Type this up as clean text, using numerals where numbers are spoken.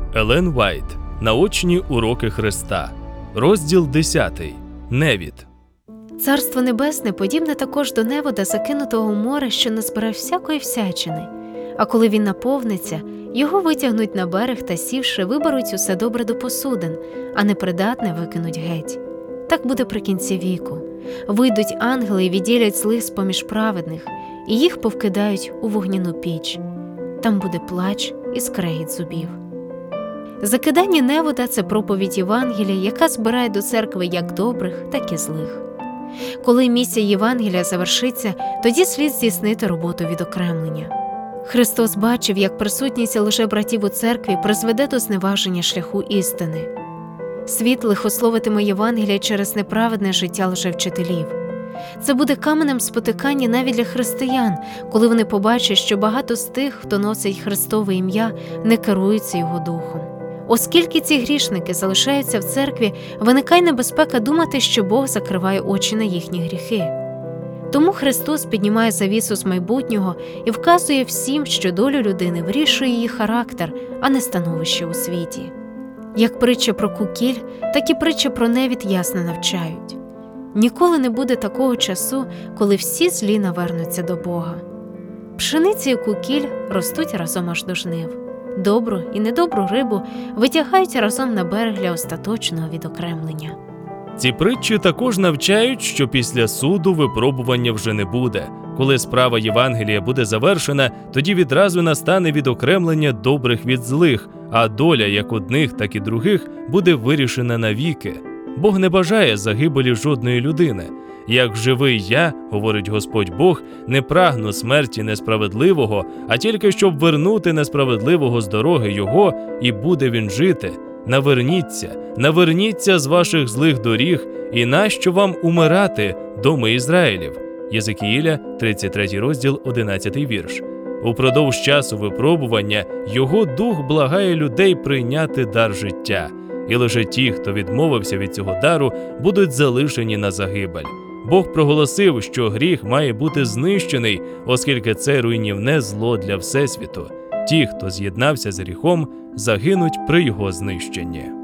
Елен Вайт. Наочні уроки Христа. Розділ 10. Невід. Царство Небесне подібне також до невода, закинутого в море, що назбирав всякої всячини. А коли він наповниться, його витягнуть на берег та, сівши, виберуть усе добре до посудин, а непридатне викинуть геть. Так буде при кінці віку. Вийдуть ангели і відділять злих з-поміж праведних, і їх повкидають у вогняну піч. Там буде плач і скрегіт зубів. Закидання невода – це проповідь Євангелія, яка збирає до церкви як добрих, так і злих. Коли місія Євангелія завершиться, тоді слід здійснити роботу відокремлення. Христос бачив, як присутність лжебратів у церкві призведе до зневаження шляху істини. Світ лихословитиме Євангелія через неправедне життя лжевчителів. Це буде каменем спотикання навіть для християн, коли вони побачать, що багато з тих, хто носить Христове ім'я, не керуються Його духом. Оскільки ці грішники залишаються в церкві, виникає небезпека думати, що Бог закриває очі на їхні гріхи. Тому Христос піднімає завісу з майбутнього і вказує всім, що долю людини вирішує її характер, а не становище у світі. Як притча про кукіль, так і притча про невід ясно навчають. Ніколи не буде такого часу, коли всі злі навернуться до Бога. Пшениця і кукіль ростуть разом аж до жнив. Добру і недобру рибу витягають разом на берег для остаточного відокремлення. Ці притчі також навчають, що після суду випробування вже не буде. Коли справа Євангелія буде завершена, тоді відразу настане відокремлення добрих від злих, а доля як одних, так і других буде вирішена навіки. Бог не бажає загибелі жодної людини. «Як живий я, – говорить Господь Бог, – не прагну смерті несправедливого, а тільки щоб вернути несправедливого з дороги його, і буде він жити. Наверніться з ваших злих доріг, і нащо вам умирати, доми Ізраїлів?» Єзекіїля, 33 розділ, 11 вірш. Упродовж часу випробування Його Дух благає людей прийняти дар життя. І лише ті, хто відмовився від цього дару, будуть залишені на загибель. Бог проголосив, що гріх має бути знищений, оскільки це руйнівне зло для Всесвіту. Ті, хто з'єднався з гріхом, загинуть при його знищенні.